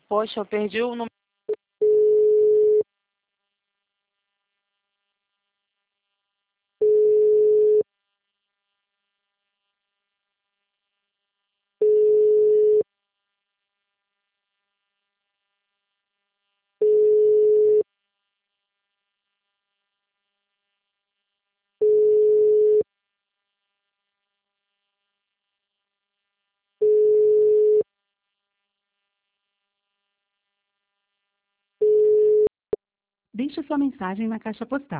Poxa, eu perdi o número. Deixe sua mensagem na caixa postal.